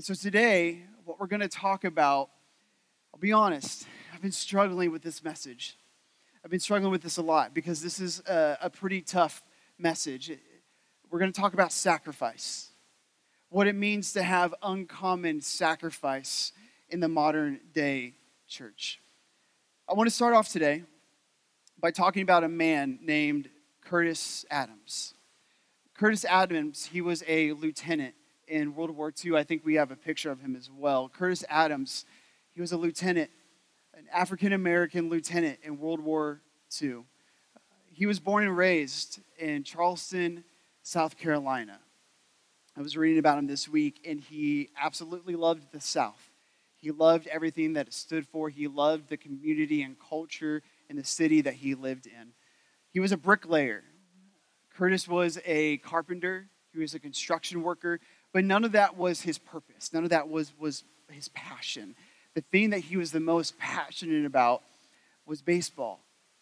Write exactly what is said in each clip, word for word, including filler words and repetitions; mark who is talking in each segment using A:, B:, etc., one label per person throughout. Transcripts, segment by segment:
A: And so today, what we're going to talk about, I'll be honest, I've been struggling with this message. I've been struggling with this a lot because this is a, a pretty tough message. We're going to talk about sacrifice, what it means to have uncommon sacrifice in the modern day church. I want to start off today by talking about a man named Curtis Adams. Curtis Adams, he was a lieutenant in World War Two. I think we have a picture of him as well. Curtis Adams, he was a lieutenant, an African-American lieutenant in World War Two. He was born and raised in Charleston, South Carolina. I was reading about him this week, and he absolutely loved the South. He loved everything that it stood for. He loved the community and culture in the city that he lived in. He was a bricklayer. Curtis was a carpenter. He was a construction worker. But none of that was his purpose. None of that was, was his passion. The thing that he was the most passionate about was baseball.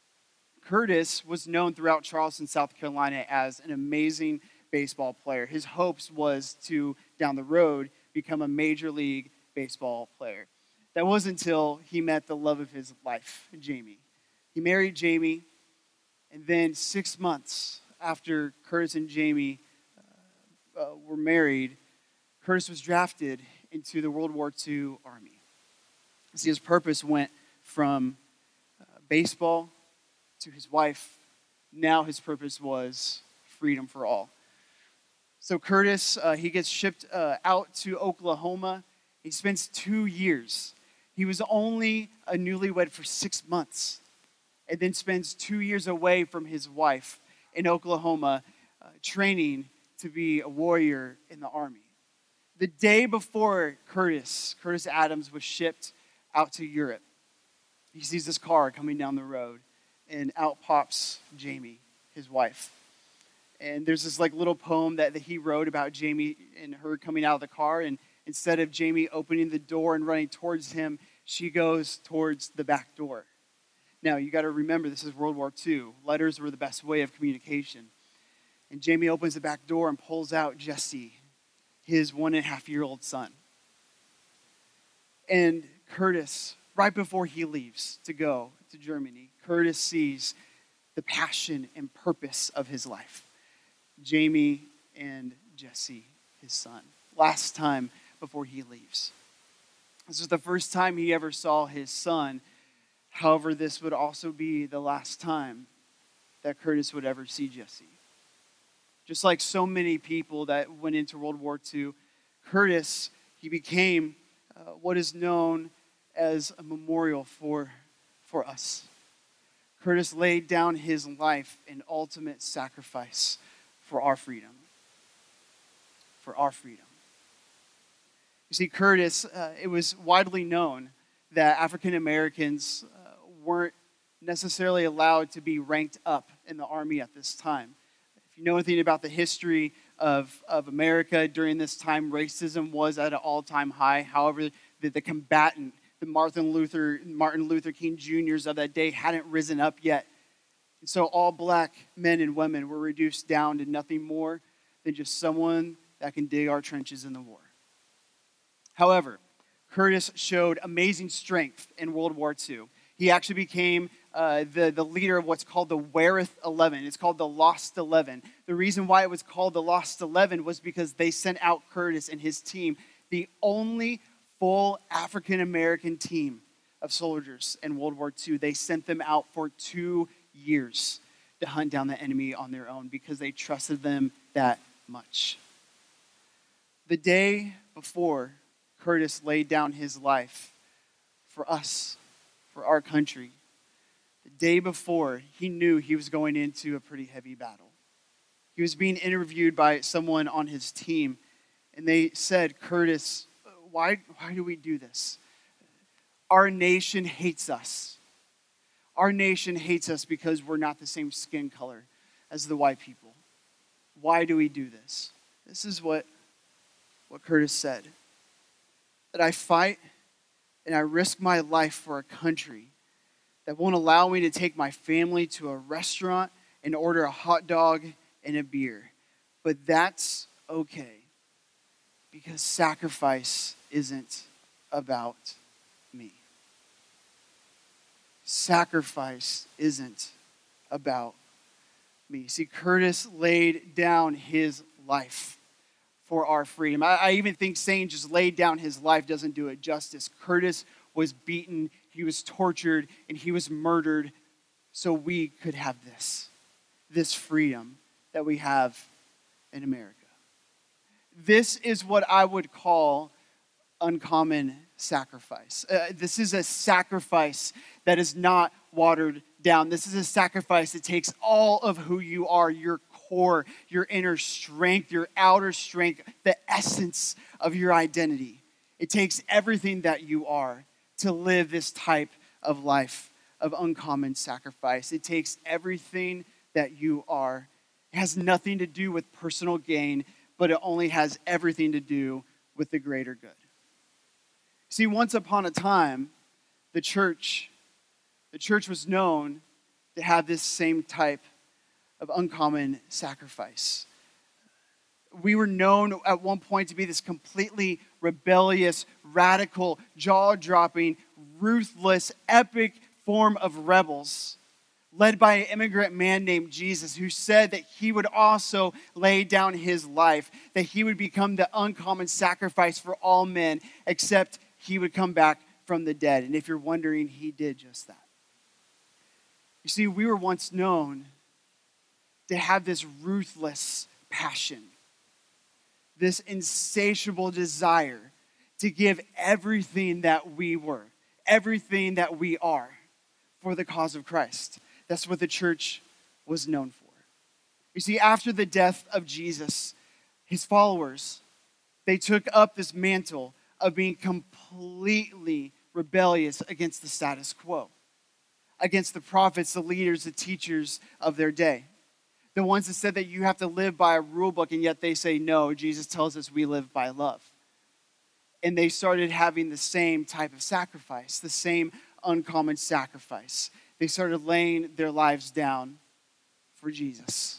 A: Curtis was known throughout Charleston, South Carolina as an amazing baseball player. His hopes was to, down the road, become a major league baseball player. That wasn't until he met the love of his life, Jamie. He married Jamie, and then six months after Curtis and Jamie uh, uh, were married, Curtis was drafted into the World War Two Army. See, his purpose went from uh, baseball to his wife. Now his purpose was freedom for all. So Curtis, uh, he gets shipped uh, out to Oklahoma. He spends two years. He was only a newlywed for six months, and then spends two years away from his wife in Oklahoma, uh, training to be a warrior in the Army. The day before Curtis, Curtis Adams was shipped out to Europe, he sees this car coming down the road, and out pops Jamie, his wife. And there's this like little poem that, that he wrote about Jamie and her coming out of the car, and instead of Jamie opening the door and running towards him, she goes towards the back door. Now, you got to remember, this is World War Two. Letters were the best way of communication. And Jamie opens the back door and pulls out Jesse, his one and a half year old son. And Curtis, right before he leaves to go to Germany, Curtis sees the passion and purpose of his life. Jamie and Jesse, his son. Last time before he leaves. This was the first time he ever saw his son. However, this would also be the last time that Curtis would ever see Jesse. Just like so many people that went into World War Two, Curtis, he became uh, what is known as a memorial for, for us. Curtis laid down his life in ultimate sacrifice for our freedom. For our freedom. You see, Curtis, uh, it was widely known that African Americans uh, weren't necessarily allowed to be ranked up in the Army at this time. If you know anything about the history of, of America during this time, racism was at an all-time high. However, the, the combatant, the Martin Luther, Martin Luther King Juniors of that day hadn't risen up yet. And so all black men and women were reduced down to nothing more than just someone that can dig our trenches in the war. However, Curtis showed amazing strength in World War Two. He actually became uh, the, the leader of what's called the Wehrmacht eleven. It's called the Lost eleven. The reason why it was called the Lost eleven was because they sent out Curtis and his team, the only full African-American team of soldiers in World War Two. They sent them out for two years to hunt down the enemy on their own because they trusted them that much. The day before Curtis laid down his life for us, for our country, the day before, he knew he was going into a pretty heavy battle. He was being interviewed by someone on his team, and they said, Curtis, why, why do we do this? Our nation hates us. Our nation hates us because we're not the same skin color as the white people. Why do we do this? This is what, what Curtis said. That I fight and I risk my life for a country that won't allow me to take my family to a restaurant and order a hot dog and a beer. But that's okay Because sacrifice isn't about me. Sacrifice isn't about me. See, Curtis laid down his life for our freedom. I, I even think saying just laid down his life doesn't do it justice. Curtis was beaten, he was tortured, and he was murdered so we could have this, this freedom that we have in America. This is what I would call uncommon sacrifice. Uh, this is a sacrifice that is not watered down. This is a sacrifice that takes all of who you are, your core, your inner strength, your outer strength, the essence of your identity. It takes everything that you are to live this type of life of uncommon sacrifice. It takes everything that you are. It has nothing to do with personal gain, but it only has everything to do with the greater good. See, once upon a time, the church, the church was known to have this same type of uncommon sacrifice. We were known at one point to be this completely rebellious, radical, jaw-dropping, ruthless, epic form of rebels, led by an immigrant man named Jesus, who said that he would also lay down his life, that he would become the uncommon sacrifice for all men, except he would come back from the dead. And if you're wondering, he did just that. You see, we were once known to have this ruthless passion, this insatiable desire to give everything that we were, everything that we are, for the cause of Christ. That's what the church was known for. You see, after the death of Jesus, his followers, they took up this mantle of being completely rebellious against the status quo, against the prophets, the leaders, the teachers of their day. The ones that said that you have to live by a rule book, and yet they say, no, Jesus tells us we live by love. And they started having the same type of sacrifice, the same uncommon sacrifice. They started laying their lives down for Jesus,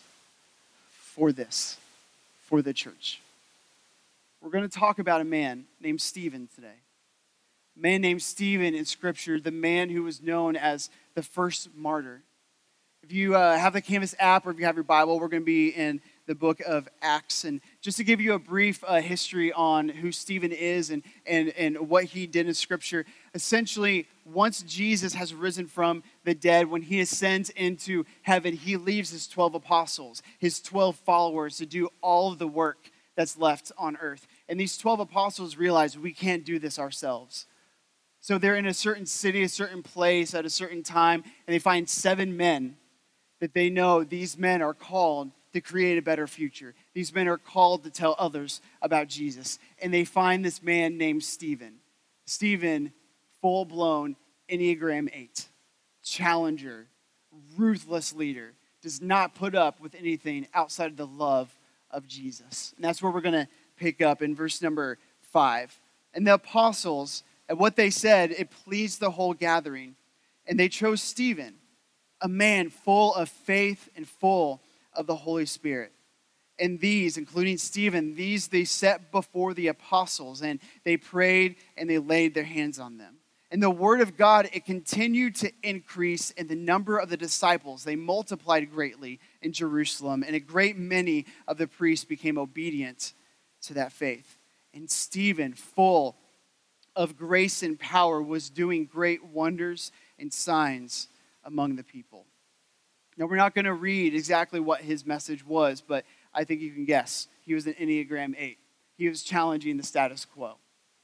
A: for this, for the church. We're going to talk about a man named Stephen today. A man named Stephen in Scripture, the man who was known as the first martyr. If you uh, have the Canvas app or if you have your Bible, we're going to be in the book of Acts. And just to give you a brief uh, history on who Stephen is and, and, and what he did in Scripture, essentially, once Jesus has risen from the dead, when he ascends into heaven, he leaves his twelve apostles, his twelve followers, to do all of the work that's left on earth. And these twelve apostles realize we can't do this ourselves. So they're in a certain city, a certain place, at a certain time, and they find seven men that they know these men are called to create a better future. These men are called to tell others about Jesus. And they find this man named Stephen. Stephen, full-blown Enneagram eight, challenger, ruthless leader, does not put up with anything outside of the love of Jesus. And that's where we're going to pick up in verse number five. And the apostles, and what they said, it pleased the whole gathering. And they chose Stephen, a man full of faith and full of the Holy Spirit. And these, including Stephen, these they set before the apostles, and they prayed and they laid their hands on them. And the word of God, it continued to increase in the number of the disciples. They multiplied greatly in Jerusalem, and a great many of the priests became obedient to that faith. And Stephen, full of grace and power, was doing great wonders and signs among the people. Now, we're not going to read exactly what his message was, but I think you can guess. He was an Enneagram eight. He was challenging the status quo.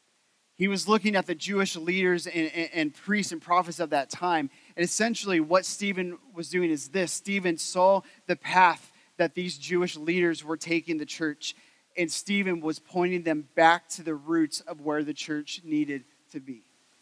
A: He was looking at the Jewish leaders and, and, and priests and prophets of that time. And essentially what Stephen was doing is this. Stephen saw the path that these Jewish leaders were taking the church. And Stephen was pointing them back to the roots of where the church needed to be.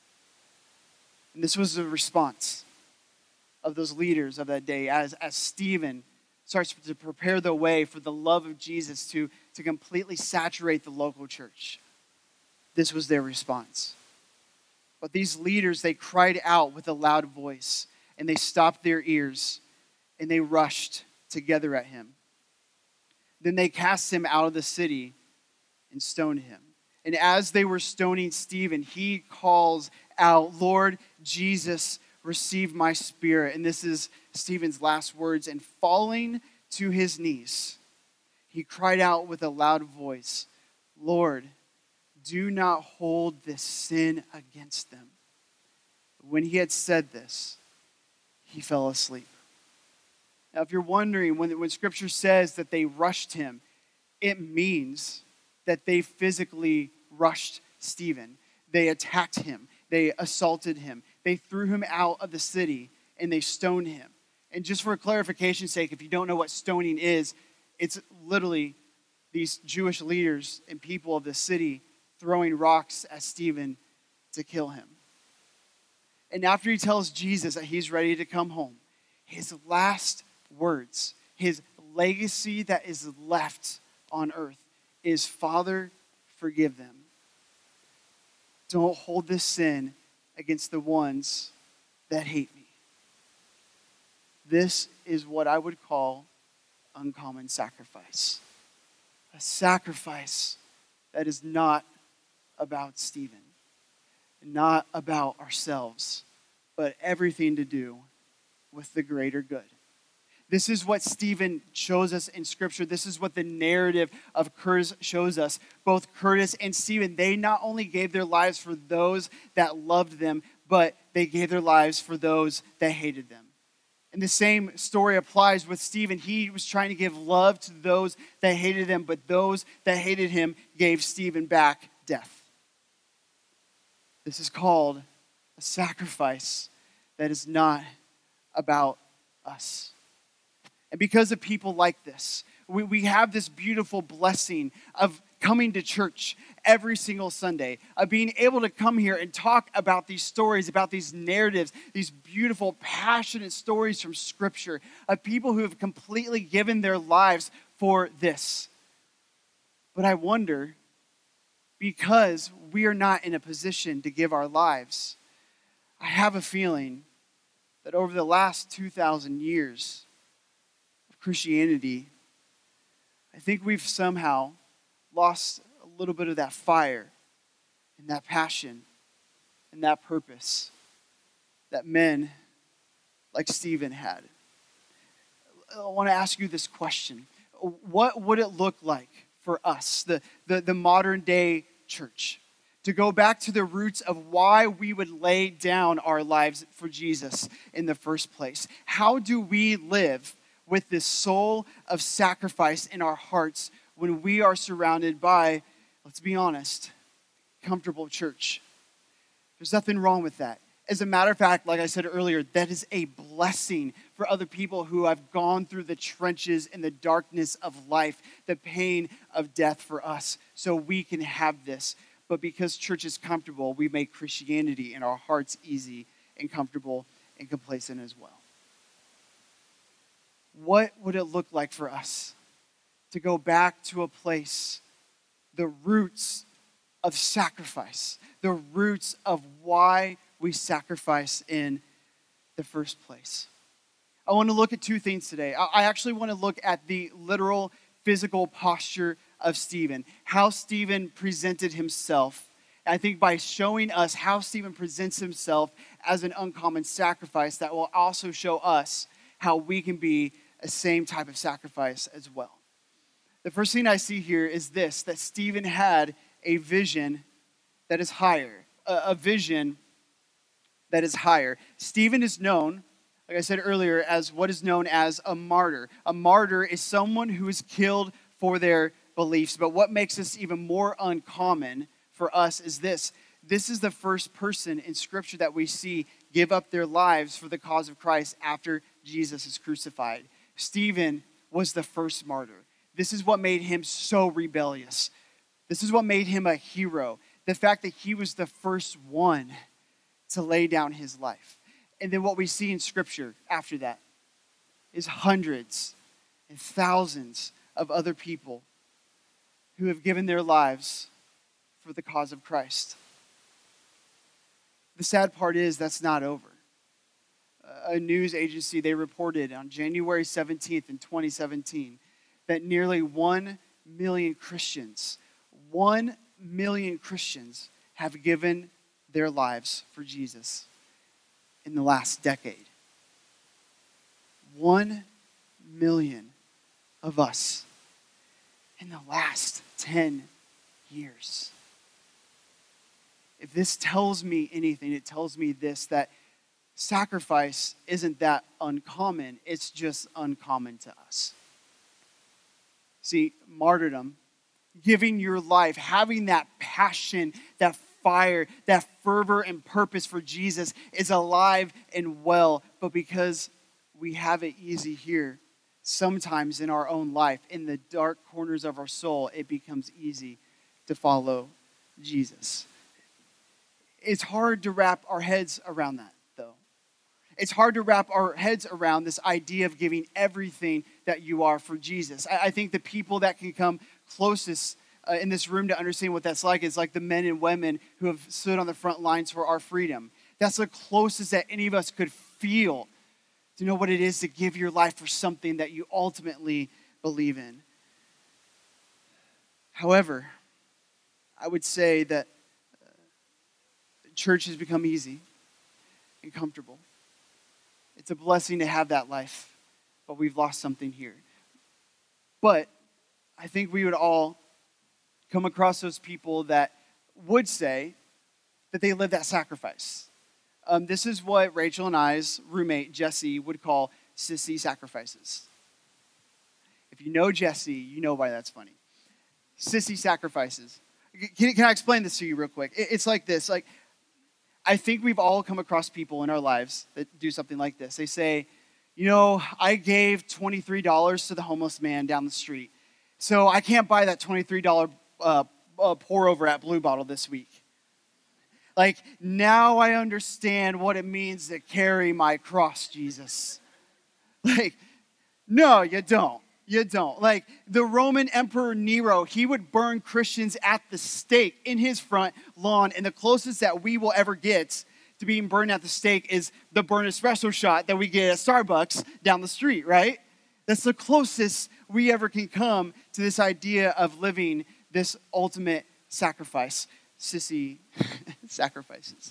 A: And this was the response of those leaders of that day as, as Stephen starts to prepare the way for the love of Jesus to, to completely saturate the local church. This was their response. But these leaders, they cried out with a loud voice, and they stopped their ears, and they rushed together at him. Then they cast him out of the city and stone him. And as they were stoning Stephen, he calls out, "Lord Jesus, receive my spirit." And this is Stephen's last words. And falling to his knees, he cried out with a loud voice, "Lord, do not hold this sin against them." When he had said this, he fell asleep. Now, if you're wondering, when, when Scripture says that they rushed him, it means that they physically rushed Stephen. They attacked him. They assaulted him. They threw him out of the city, and they stoned him. And just for clarification's sake, if you don't know what stoning is, it's literally these Jewish leaders and people of the city throwing rocks at Stephen to kill him. And after he tells Jesus that he's ready to come home, his last words, his legacy that is left on earth is, "Father, forgive them. Don't hold this sin against the ones that hate me." This is what I would call uncommon sacrifice. A sacrifice that is not about Stephen, not about ourselves, but everything to do with the greater good. This is what Stephen shows us in Scripture. This is what the narrative of Curtis shows us. Both Curtis and Stephen, they not only gave their lives for those that loved them, but they gave their lives for those that hated them. And the same story applies with Stephen. He was trying to give love to those that hated him, but those that hated him gave Stephen back death. This is called a sacrifice that is not about us. And because of people like this, we, we have this beautiful blessing of coming to church every single Sunday, of being able to come here and talk about these stories, about these narratives, these beautiful, passionate stories from Scripture, of people who have completely given their lives for this. But I wonder, because we are not in a position to give our lives, I have a feeling that over the last two thousand years of Christianity, I think we've somehow lost a little bit of that fire and that passion and that purpose that men like Stephen had. I want to ask you this question. What would it look like for us, the, the, the modern day church, to go back to the roots of why we would lay down our lives for Jesus in the first place? How do we live with this soul of sacrifice in our hearts when we are surrounded by, let's be honest, comfortable church? There's nothing wrong with that. As a matter of fact, like I said earlier, that is a blessing for other people who have gone through the trenches and the darkness of life, the pain of death for us, so we can have this. But because church is comfortable, we make Christianity in our hearts easy and comfortable and complacent as well. What would it look like for us to go back to a place, the roots of sacrifice, the roots of why we sacrifice in the first place? I want to look at two things today. I actually want to look at the literal physical posture of Stephen, how Stephen presented himself. I think by showing us how Stephen presents himself as an uncommon sacrifice, that will also show us how we can be a same type of sacrifice as well. The first thing I see here is this, that Stephen had a vision that is higher, a, a vision that is higher. Stephen is known, like I said earlier, as what is known as a martyr. A martyr is someone who is killed for their beliefs. But what makes this even more uncommon for us is this. This is the first person in Scripture that we see give up their lives for the cause of Christ after Jesus is crucified. Stephen was the first martyr. This is what made him so rebellious. This is what made him a hero. The fact that he was the first one to lay down his life. And then what we see in Scripture after that is hundreds and thousands of other people who have given their lives for the cause of Christ. The sad part is that's not over. A news agency, they reported on January seventeenth in twenty seventeen that nearly one million Christians, One million Christians have given their lives for Jesus in the last decade. One million of us in the last ten years. If this tells me anything, it tells me this, that sacrifice isn't that uncommon, it's just uncommon to us. See, martyrdom, giving your life, having that passion, that fire, that fervor and purpose for Jesus is alive and well, but because we have it easy here, sometimes in our own life, in the dark corners of our soul, it becomes easy to follow Jesus. It's hard to wrap our heads around that, though. It's hard to wrap our heads around this idea of giving everything that you are for Jesus. I, I think the people that can come closest uh, in this room to understand what that's like is like the men and women who have stood on the front lines for our freedom. That's the closest that any of us could feel to know what it is to give your life for something that you ultimately believe in. However, I would say that uh, church has become easy and comfortable. It's a blessing to have that life, but we've lost something here. But I think we would all come across those people that would say that they live that sacrifice. Um, this is what Rachel and I's roommate, Jesse, would call sissy sacrifices. If you know Jesse, you know why that's funny. Sissy sacrifices. Can, can I explain this to you real quick? It, it's like this. Like, I think we've all come across people in our lives that do something like this. They say, you know, I gave twenty-three dollars to the homeless man down the street, so I can't buy that twenty-three dollars uh, uh, pour over at Blue Bottle this week. Like, now I understand what it means to carry my cross, Jesus. Like, no, you don't. You don't. Like, the Roman Emperor Nero, he would burn Christians at the stake in his front lawn, and the closest that we will ever get to being burned at the stake is the burn espresso shot that we get at Starbucks down the street, right? That's the closest we ever can come to this idea of living this ultimate sacrifice. Sissy sacrifices.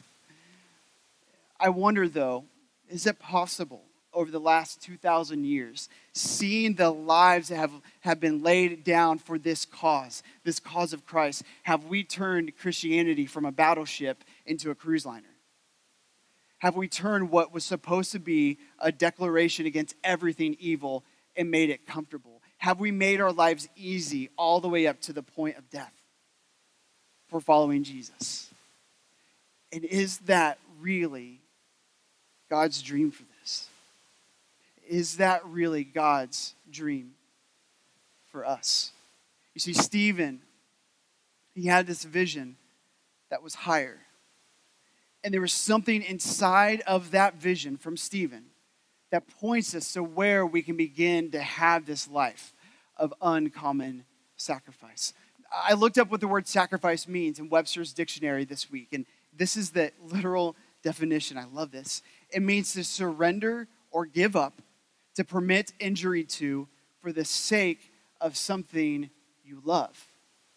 A: I wonder, though, is it possible over the last two thousand years, seeing the lives that have, have been laid down for this cause, this cause of Christ, have we turned Christianity from a battleship into a cruise liner? Have we turned what was supposed to be a declaration against everything evil and made it comfortable? Have we made our lives easy all the way up to the point of death for following Jesus? And is that really God's dream for this? Is that really God's dream for us? You see, Stephen, he had this vision that was higher. And there was something inside of that vision from Stephen that points us to where we can begin to have this life of uncommon sacrifice. I looked up what the word sacrifice means in Webster's dictionary this week, and this is the literal definition. I love this. It means to surrender or give up, to permit injury to, for the sake of something you love.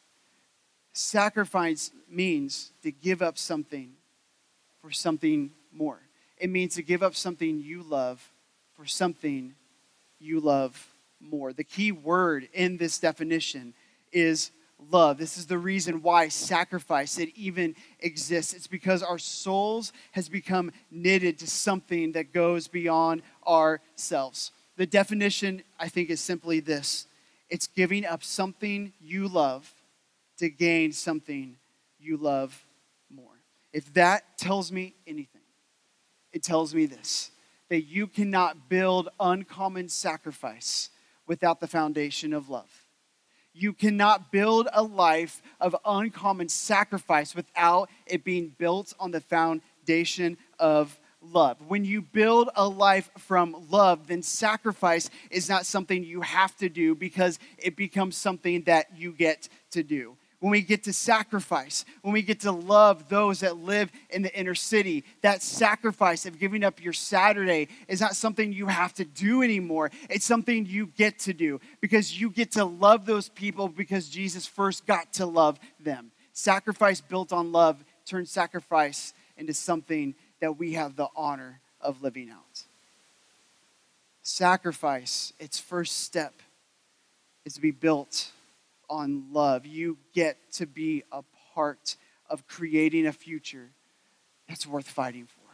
A: Sacrifice means to give up something for something more. It means to give up something you love for something you love more. The key word in this definition is love. This is the reason why sacrifice, it even exists. It's because our souls has become knitted to something that goes beyond ourselves. The definition, I think, is simply this. It's giving up something you love to gain something you love more. If that tells me anything, it tells me this, that you cannot build uncommon sacrifice without the foundation of love. You cannot build a life of uncommon sacrifice without it being built on the foundation of love. When you build a life from love, then sacrifice is not something you have to do because it becomes something that you get to do. when we get to sacrifice, when we get to love those that live in the inner city. That sacrifice of giving up your Saturday is not something you have to do anymore. It's something you get to do because you get to love those people because Jesus first got to love them. Sacrifice built on love turns sacrifice into something that we have the honor of living out. Sacrifice, its first step, is to be built on love. You get to be a part of creating a future that's worth fighting for.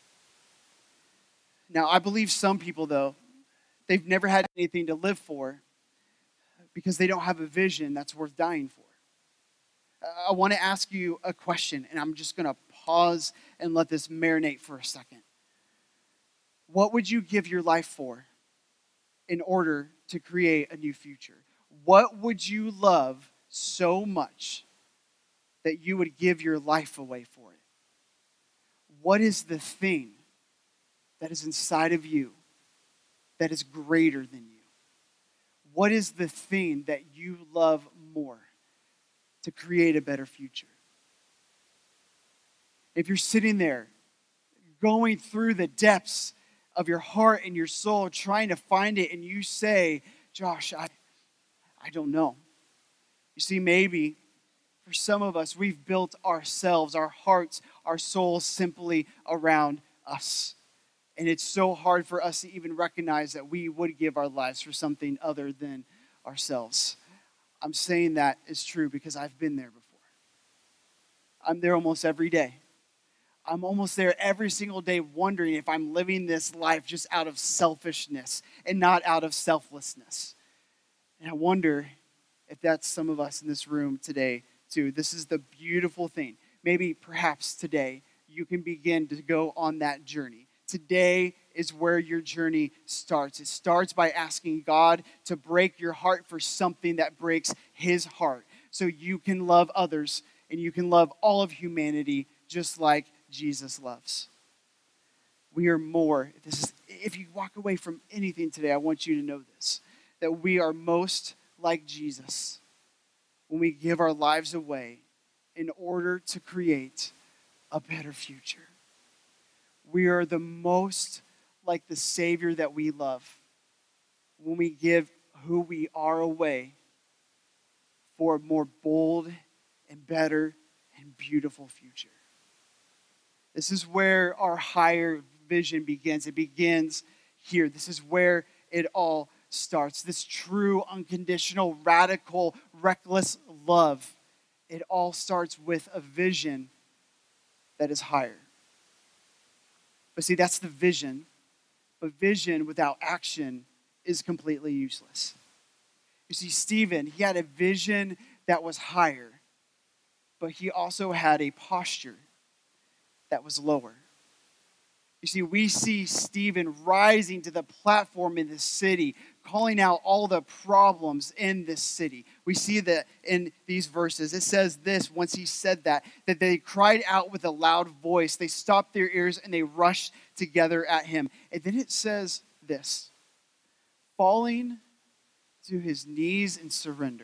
A: Now, I believe some people, though, they've never had anything to live for because they don't have a vision that's worth dying for. I want to ask you a question, and I'm just going to pause and let this marinate for a second. What would you give your life for in order to create a new future? What would you love so much that you would give your life away for it? What is the thing that is inside of you that is greater than you? What is the thing that you love more to create a better future? If you're sitting there going through the depths of your heart and your soul trying to find it and you say, Josh, I, I don't know. You see, maybe for some of us, we've built ourselves, our hearts, our souls simply around us. And it's so hard for us to even recognize that we would give our lives for something other than ourselves. I'm saying that is true because I've been there before. I'm there almost every day. I'm almost there every single day wondering if I'm living this life just out of selfishness and not out of selflessness. And I wonder if that's some of us in this room today too. This is the beautiful thing. Maybe perhaps today you can begin to go on that journey. Today is where your journey starts. It starts by asking God to break your heart for something that breaks his heart so you can love others and you can love all of humanity just like Jesus loves. We are more. This is, if you walk away from anything today, I want you to know this, that we are most like Jesus when we give our lives away in order to create a better future. We are the most like the Savior that we love when we give who we are away for a more bold and better and beautiful future. This is where our higher vision begins. It begins here. This is where it all starts. This true, unconditional, radical, reckless love. It all starts with a vision that is higher. But see, that's the vision. But vision without action is completely useless. You see, Stephen, he had a vision that was higher, but he also had a posture that was lower. You see, we see Stephen rising to the platform in this city, calling out all the problems in this city. We see that in these verses. It says this, once he said that, that they cried out with a loud voice. They stopped their ears and they rushed together at him. And then it says this, falling to his knees in surrender.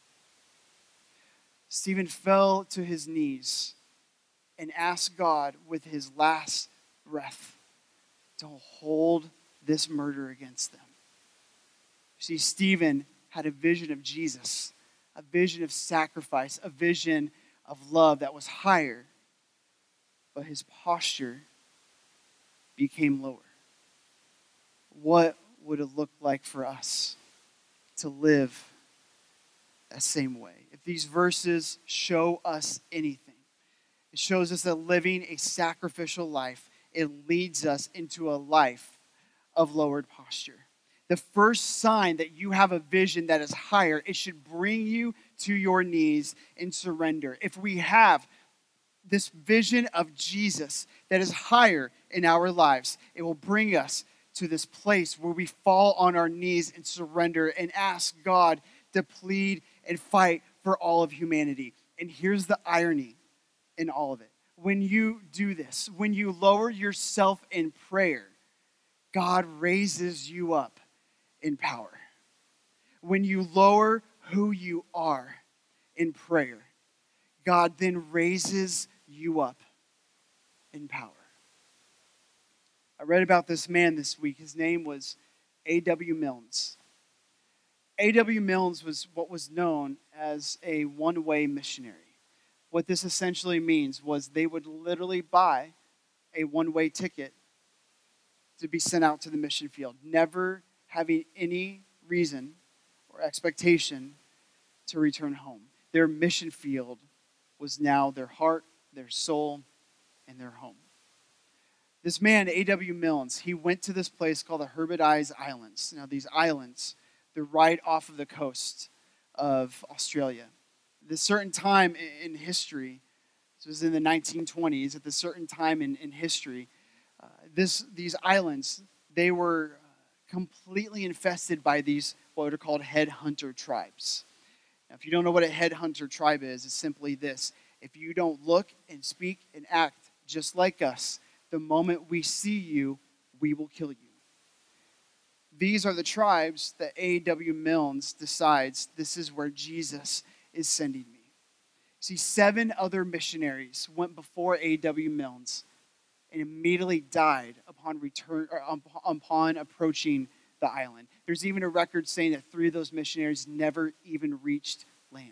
A: Stephen fell to his knees and asked God with his last breath to hold this murder against them. See, Stephen had a vision of Jesus, a vision of sacrifice, a vision of love that was higher, but his posture became lower. What would it look like for us to live that same way? If these verses show us anything, it shows us that living a sacrificial life, it leads us into a life of lowered posture. The first sign that you have a vision that is higher, it should bring you to your knees in surrender. If we have this vision of Jesus that is higher in our lives, it will bring us to this place where we fall on our knees and surrender and ask God to plead and fight for all of humanity. And here's the irony in all of it. When you do this, when you lower yourself in prayer, God raises you up in power. When you lower who you are in prayer, God then raises you up in power. I read about this man this week. His name was A W Milnes. A W Milnes was what was known as a one-way missionary. What this essentially means was they would literally buy a one-way ticket to be sent out to the mission field, never having any reason or expectation to return home. Their mission field was now their heart, their soul, and their home. This man, A W Milnes, he went to this place called the Hebrides Islands. Now, these islands, they're right off of the coast of Australia. At this certain time in history, this was in the nineteen twenties, at this certain time in, in history, uh, this these islands, they were completely infested by these what are called headhunter tribes. Now, if you don't know what a headhunter tribe is, it's simply this. If you don't look and speak and act just like us, the moment we see you, we will kill you. These are the tribes that A W Milnes decides this is where Jesus is sending me. See, seven other missionaries went before A W Milnes and immediately died upon return or upon approaching the island. There's even a record saying that three of those missionaries never even reached land.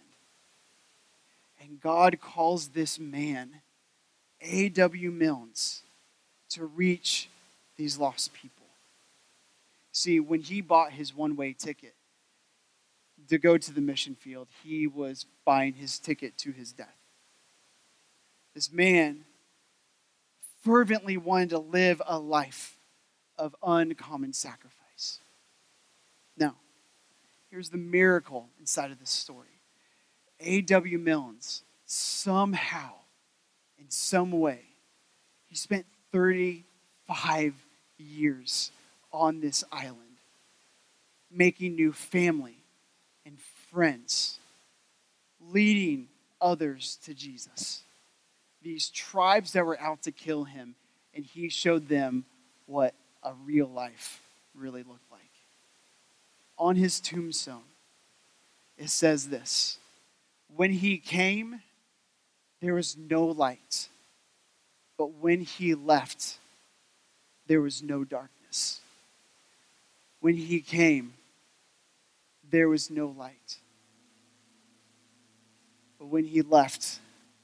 A: And God calls this man, A W Milnes, to reach these lost people. See, when he bought his one-way ticket to go to the mission field, he was buying his ticket to his death. This man fervently wanted to live a life of uncommon sacrifice. Now, here's the miracle inside of this story. A W Milnes, somehow, in some way, he spent thirty-five years on this island, making new family and friends, leading others to Jesus. These tribes that were out to kill him, and he showed them what a real life really looked like. On his tombstone, it says this: when he came, there was no light, but when he left, there was no darkness. When he came, there was no light, but when he left,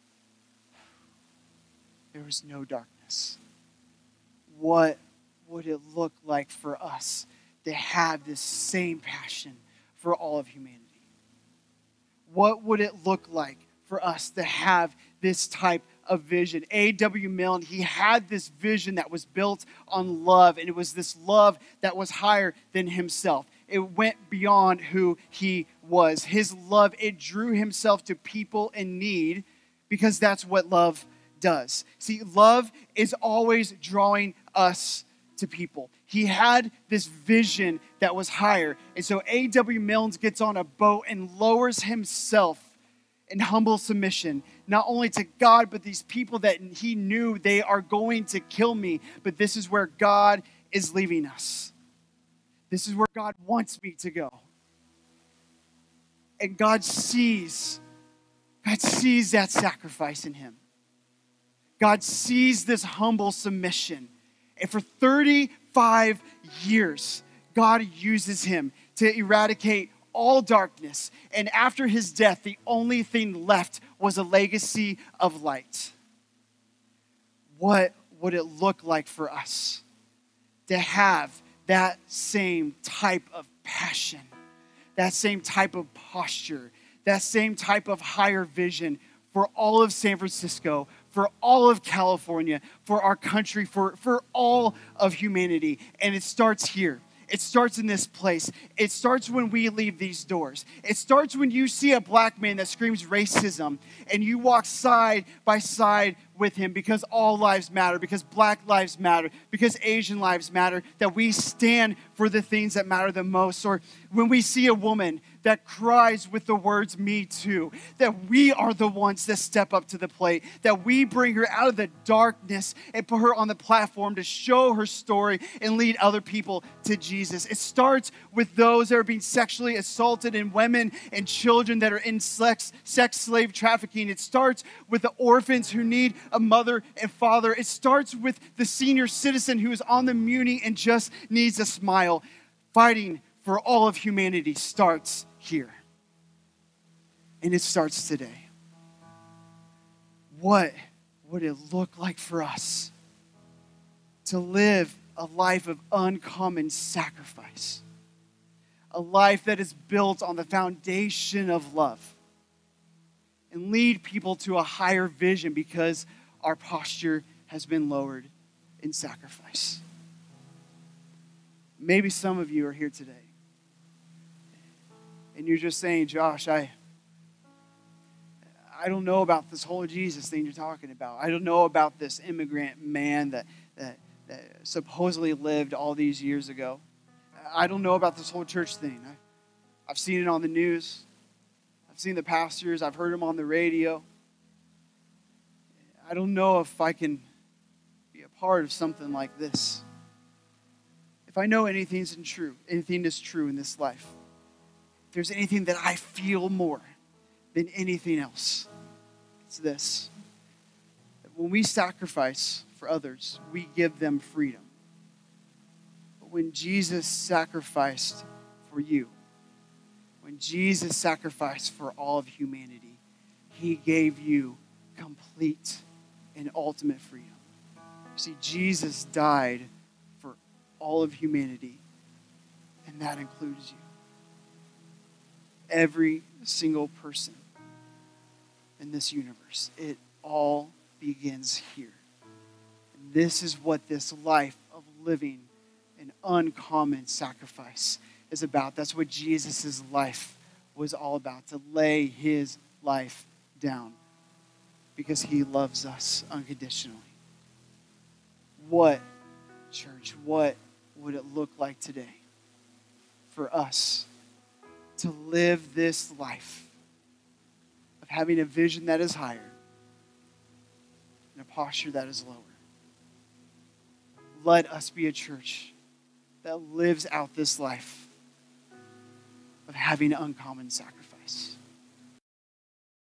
A: there was no darkness. What would it look like for us to have this same passion for all of humanity? What would it look like for us to have this type of vision? A W Milne, he had this vision that was built on love, and it was this love that was higher than himself. It went beyond who he was. His love, it drew himself to people in need, because that's what love does. See, love is always drawing us to people. He had this vision that was higher. And so A W Milnes gets on a boat and lowers himself in humble submission, not only to God, but these people that he knew they are going to kill me. But this is where God is leaving us. This is where God wants me to go. And God sees, God sees that sacrifice in him. God sees this humble submission. And for thirty-five years, God uses him to eradicate all darkness. And after his death, the only thing left was a legacy of light. What would it look like for us to have that same type of passion, that same type of posture, that same type of higher vision for all of San Francisco, for all of California, for our country, for, for all of humanity? And it starts here. It starts in this place. It starts when we leave these doors. It starts when you see a black man that screams racism and you walk side by side with him, because all lives matter, because black lives matter, because Asian lives matter, that we stand for the things that matter the most. Or when we see a woman that cries with the words, "Me too," that we are the ones that step up to the plate, that we bring her out of the darkness and put her on the platform to show her story and lead other people to Jesus. It starts with those that are being sexually assaulted, and women and children that are in sex, sex slave trafficking. It starts with the orphans who need a mother and father. It starts with the senior citizen who is on the muni and just needs a smile. Fighting for all of humanity starts here. And it starts today. What would it look like for us to live a life of uncommon sacrifice? A life that is built on the foundation of love, and lead people to a higher vision because our posture has been lowered in sacrifice. Maybe some of you are here today, and you're just saying, "Josh, I, I don't know about this whole Jesus thing you're talking about. I don't know about this immigrant man that, that, that supposedly lived all these years ago. I don't know about this whole church thing. I, I've seen it on the news. I've seen the pastors. I've heard them on the radio. I don't know if I can be a part of something like this. If I know anything's in true, anything is true in this life, if there's anything that I feel more than anything else, it's this: that when we sacrifice for others, we give them freedom. But when Jesus sacrificed for you, when Jesus sacrificed for all of humanity, he gave you complete and ultimate freedom. See, Jesus died for all of humanity, and that includes you. Every single person in this universe. It all begins here. And this is what this life of living an uncommon sacrifice is about. That's what Jesus' life was all about, to lay his life down because he loves us unconditionally. What, church, what would it look like today for us to live this life of having a vision that is higher and a posture that is lower? Let us be a church that lives out this life of having uncommon sacrifice.